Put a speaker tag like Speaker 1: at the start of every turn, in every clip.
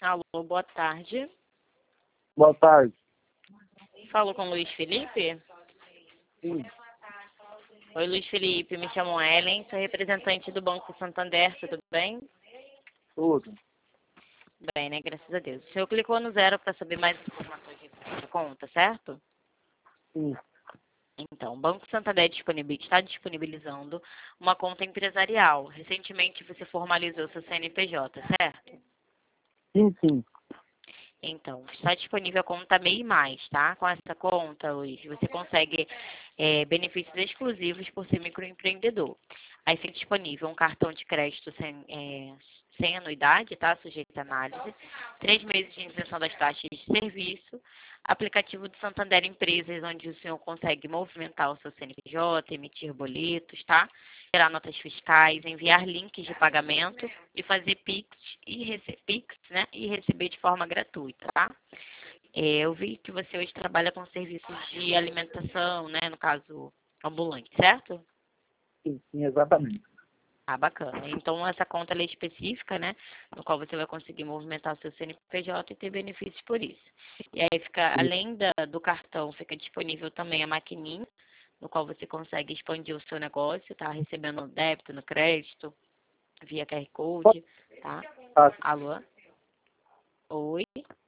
Speaker 1: Alô, boa tarde.
Speaker 2: Boa tarde.
Speaker 1: Falo com o Luiz Felipe?
Speaker 2: Sim,
Speaker 1: Oi, Luiz Felipe, me chamo Ellen, sou representante do Banco Santander, tudo bem?
Speaker 2: tudo.
Speaker 1: Bem, né? Graças a Deus. O senhor clicou no 0 para saber mais informações da conta, certo?
Speaker 2: Sim,
Speaker 1: Então, o Banco Santander está disponibilizando uma conta empresarial. Recentemente você formalizou seu CNPJ, certo?
Speaker 2: sim.
Speaker 1: Então, está disponível a conta MEI Mais, tá? Com essa conta, Luiz, você consegue benefícios exclusivos por ser microempreendedor. Aí fica disponível um cartão de crédito sem anuidade, tá? Sujeito a análise. 3 meses de isenção das taxas de serviço. Aplicativo do Santander Empresas, onde o senhor consegue movimentar o seu CNPJ, emitir boletos, tá? Gerar notas fiscais, enviar links de pagamento e fazer Pix, né? E receber de forma gratuita, tá? Eu vi que você hoje trabalha com serviços de alimentação, né? No caso, ambulante, certo?
Speaker 2: Sim, exatamente.
Speaker 1: Ah, bacana. Então, essa conta ela é específica, né? No qual você vai conseguir movimentar o seu CNPJ e ter benefícios por isso. E aí,
Speaker 2: Sim.
Speaker 1: além do cartão, fica disponível também a maquininha, no qual você consegue expandir o seu negócio, tá? Recebendo no débito, no crédito, via QR Code, tá? Alô? Oi?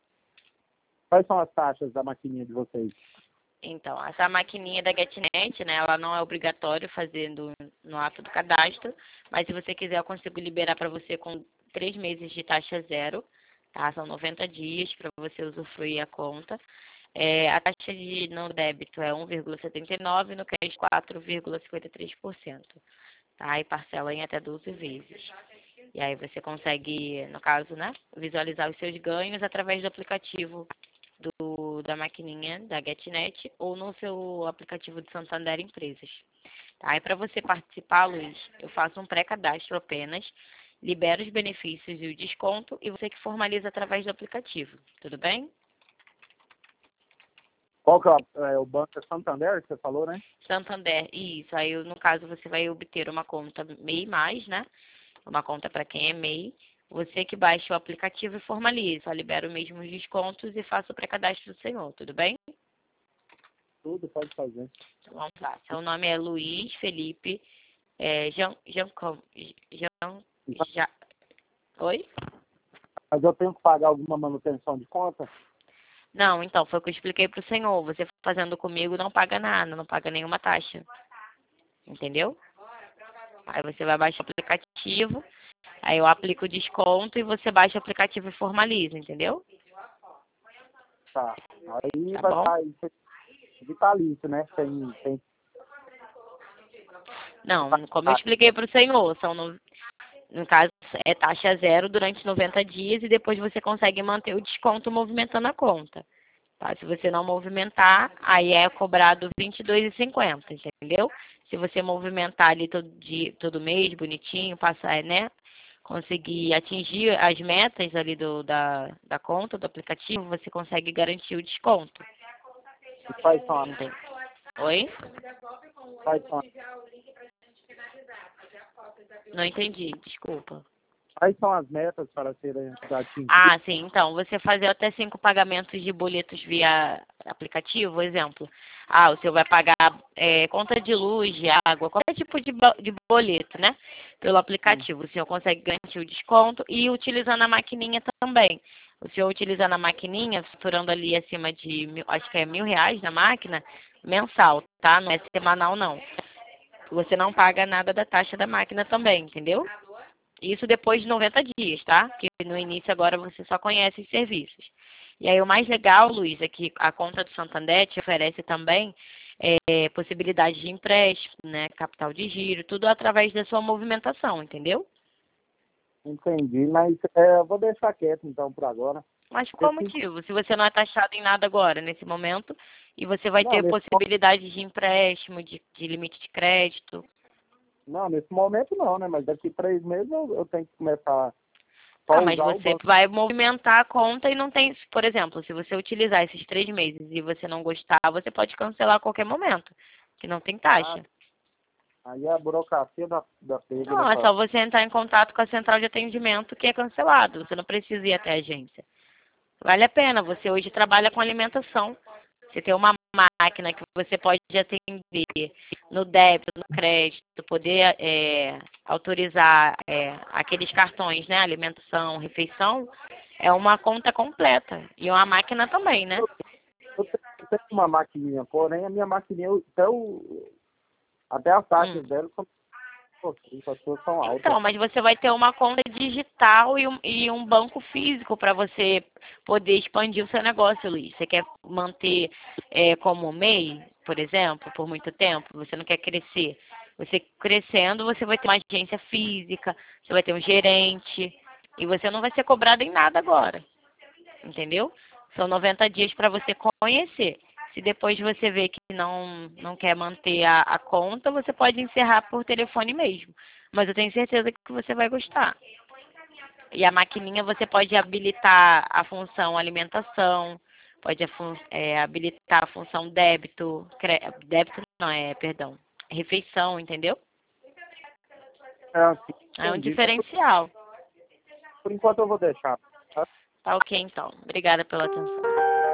Speaker 2: Quais são as taxas da maquininha de vocês?
Speaker 1: Então, essa maquininha da GetNet, né, ela não é obrigatório fazendo no ato do cadastro, mas se você quiser, eu consigo liberar para você com 3 meses de taxa zero, tá? São 90 dias para você usufruir a conta. A taxa no débito é 1,79 e no crédito 4,53%, tá? E parcela em até 12 vezes. E aí você consegue, no caso, né, visualizar os seus ganhos através do aplicativo da maquininha da GetNet ou no seu aplicativo de Santander Empresas. Tá? E para você participar, Luiz, eu faço um pré-cadastro apenas, libero os benefícios e o desconto e você que formaliza através do aplicativo. Tudo bem?
Speaker 2: Qual que é o Banco Santander que você falou, né?
Speaker 1: Santander, isso. Aí, no caso, você vai obter uma conta MEI mais, né? Uma conta para quem é MEI. Você que baixa o aplicativo e formaliza. Só libera os mesmos descontos e faça o pré-cadastro do senhor, tudo bem?
Speaker 2: Tudo pode fazer.
Speaker 1: Então, vamos lá. Seu nome é Luiz Felipe Ja- Oi?
Speaker 2: Mas eu tenho que pagar alguma manutenção de conta?
Speaker 1: Não, então, foi o que eu expliquei para o senhor. Você fazendo comigo não paga nada, não paga nenhuma taxa. Entendeu? Aí você vai baixar o aplicativo, aí eu aplico o desconto e você baixa o aplicativo e formaliza, entendeu?
Speaker 2: Tá. Aí
Speaker 1: Tá
Speaker 2: vai
Speaker 1: bom?
Speaker 2: estar vitalício, né? Tem...
Speaker 1: Não, como eu expliquei para o senhor, no caso, é taxa zero durante 90 dias e depois você consegue manter o desconto movimentando a conta. Tá? Se você não movimentar, aí é cobrado R$ 22,50, entendeu? Se você movimentar ali todo mês, bonitinho, passar, né? Conseguir atingir as metas ali da conta, do aplicativo, você consegue garantir o desconto.
Speaker 2: E quais são,
Speaker 1: Entende? Oi?
Speaker 2: quais são,
Speaker 1: Não entendi, desculpa.
Speaker 2: quais são as metas para serem atingidas?
Speaker 1: Ah, sim. Então, você fazer até 5 pagamentos de boletos via aplicativo, exemplo. Ah, o senhor vai pagar conta de luz, de água, qualquer tipo de boleto, né? Pelo aplicativo. O senhor consegue garantir o desconto e utilizando a maquininha também. O senhor utilizando a maquininha, faturando ali acima de, acho que é R$ 1.000 na máquina, mensal, tá? Não é semanal, não. Você não paga nada da taxa da máquina também, entendeu? Isso depois de 90 dias, tá? Que no início agora você só conhece os serviços. E aí o mais legal, Luiz, é que a conta do Santander te oferece também possibilidade de empréstimo, né? Capital de giro, tudo através da sua movimentação, entendeu?
Speaker 2: Entendi, mas eu vou deixar quieto então por agora.
Speaker 1: Mas qual
Speaker 2: Esse,
Speaker 1: motivo? Se você não é taxado em nada agora, nesse momento, e você vai
Speaker 2: não,
Speaker 1: ter possibilidade de empréstimo, de limite de crédito.
Speaker 2: nesse momento não, né? Mas daqui 3 meses eu tenho que começar só
Speaker 1: Ah,
Speaker 2: a
Speaker 1: mas
Speaker 2: usar o
Speaker 1: você
Speaker 2: banco.
Speaker 1: vai movimentar a conta e não tem, por exemplo, se você utilizar esses 3 meses e você não gostar, você pode cancelar a qualquer momento, que não tem
Speaker 2: Ah,
Speaker 1: taxa.
Speaker 2: Aí a burocracia da pega, né?
Speaker 1: Não, é só você entrar em contato com a central de atendimento que é cancelado. Você não precisa ir até a agência. Vale a pena. Você hoje trabalha com alimentação. Você tem uma máquina que você pode atender no débito, no crédito, poder autorizar aqueles cartões, né? Alimentação, refeição. É uma conta completa. E uma máquina também, né?
Speaker 2: Eu tenho uma maquininha, porém a minha maquininha, até as taxas dela são, as suas são altas.
Speaker 1: Então, mas você vai ter uma conta digital e um banco físico para você poder expandir o seu negócio, Luiz. Você quer manter como MEI, por exemplo, por muito tempo? Você não quer crescer? Você crescendo, você vai ter uma agência física, você vai ter um gerente e você não vai ser cobrado em nada agora. Entendeu? São 90 dias para você conhecer. Se depois você vê que não quer manter a conta, você pode encerrar por telefone mesmo. Mas eu tenho certeza que você vai gostar. E a maquininha você pode habilitar a função alimentação, pode habilitar a função débito, débito não, perdão, refeição, entendeu?
Speaker 2: Assim,
Speaker 1: É um
Speaker 2: entendi.
Speaker 1: diferencial.
Speaker 2: Por enquanto eu vou deixar. Tá?
Speaker 1: Tá ok, então. Obrigada pela atenção.